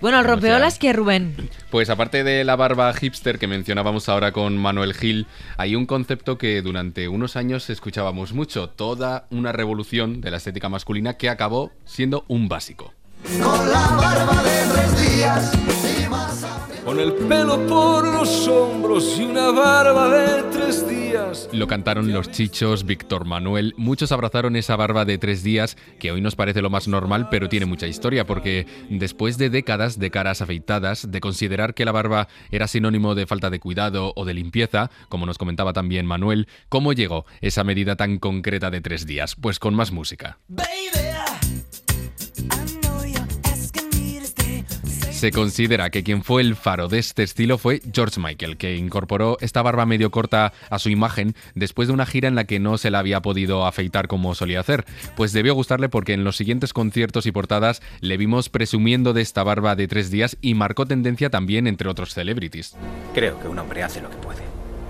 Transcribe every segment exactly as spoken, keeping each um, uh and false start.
Bueno, el rompeolas, ¿qué, Rubén? Pues aparte de la barba hipster que mencionábamos ahora con Manuel Gil, hay un concepto que durante unos años escuchábamos mucho, toda una revolución de la estética masculina que acabó siendo un básico. Con la barba de tres días y más con el pelo por los hombros y una barba de tres días. Lo cantaron Los Chichos, Víctor Manuel. Muchos abrazaron esa barba de tres días, que hoy nos parece lo más normal, pero tiene mucha historia, porque después de décadas de caras afeitadas, de considerar que la barba era sinónimo de falta de cuidado o de limpieza, como nos comentaba también Manuel, ¿cómo llegó esa medida tan concreta de tres días? Pues con más música. Se considera que quien fue el faro de este estilo fue George Michael, que incorporó esta barba medio corta a su imagen después de una gira en la que no se la había podido afeitar como solía hacer. Pues debió gustarle porque en los siguientes conciertos y portadas le vimos presumiendo de esta barba de tres días y marcó tendencia también entre otros celebrities. Creo que un hombre hace lo que puede,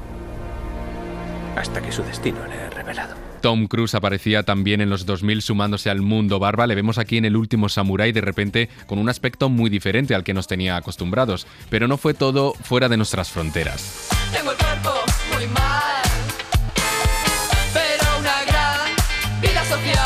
hasta que su destino le es revelado. Tom Cruise aparecía también en los dos mil sumándose al mundo barba. Le vemos aquí en El Último Samurái de repente con un aspecto muy diferente al que nos tenía acostumbrados. Pero no fue todo fuera de nuestras fronteras. Tengo el cuerpo muy mal, pero una gran vida social.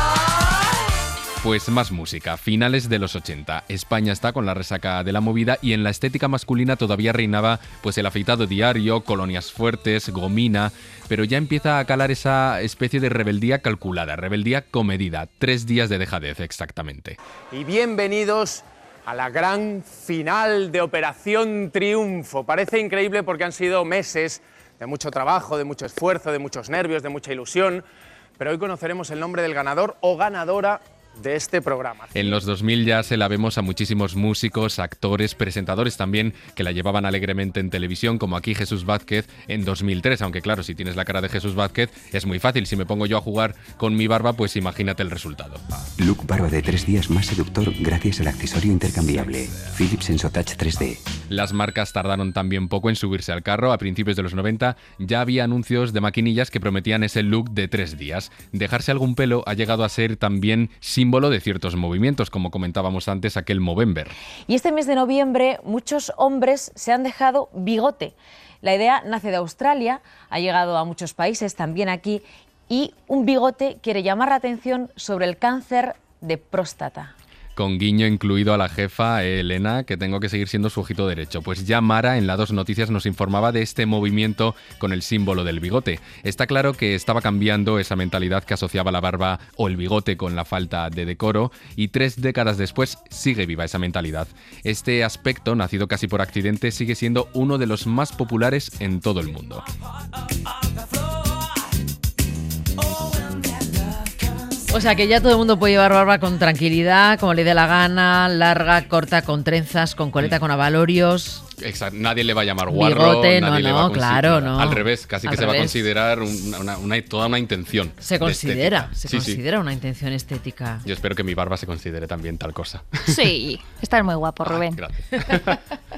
Pues más música. Finales de los ochenta. España está con la resaca de la movida y en la estética masculina todavía reinaba pues el afeitado diario, colonias fuertes, gomina, pero ya empieza a calar esa especie de rebeldía calculada, rebeldía comedida. Tres días de dejadez, exactamente. Y bienvenidos a la gran final de Operación Triunfo. Parece increíble porque han sido meses de mucho trabajo, de mucho esfuerzo, de muchos nervios, de mucha ilusión, pero hoy conoceremos el nombre del ganador o ganadora de este programa. En los dos mil ya se la vemos a muchísimos músicos, actores, presentadores también que la llevaban alegremente en televisión, como aquí Jesús Vázquez en dos mil tres, aunque claro, si tienes la cara de Jesús Vázquez es muy fácil, si me pongo yo a jugar con mi barba, pues imagínate el resultado. Look barba de tres días más seductor gracias al accesorio intercambiable Philips SensoTouch tres D. Las marcas tardaron también poco en subirse al carro. A principios de los noventa ya había anuncios de maquinillas que prometían ese look de tres días. Dejarse algún pelo ha llegado a ser también símbolo de ciertos movimientos, como comentábamos antes, aquel Movember. Y este mes de noviembre muchos hombres se han dejado bigote. La idea nace de Australia, ha llegado a muchos países, también aquí, y un bigote quiere llamar la atención sobre el cáncer de próstata. Con guiño incluido a la jefa, eh, Elena, que tengo que seguir siendo su ojito derecho. Pues ya Mara en la Dos Noticias nos informaba de este movimiento con el símbolo del bigote. Está claro que estaba cambiando esa mentalidad que asociaba la barba o el bigote con la falta de decoro, y tres décadas después sigue viva esa mentalidad. Este aspecto, nacido casi por accidente, sigue siendo uno de los más populares en todo el mundo. O sea que ya todo el mundo puede llevar barba con tranquilidad, como le dé la gana, larga, corta, con trenzas, con coleta, con abalorios. Exacto. Nadie le va a llamar guarro, bigote, nadie no, le va no, a claro, no. Al revés, casi Al que se revés. va a considerar una, una, una, toda una intención. Se considera, estética. se sí, considera sí. una intención estética. Yo espero que mi barba se considere también tal cosa. Sí, estás muy guapo, Rubén. Ah, gracias.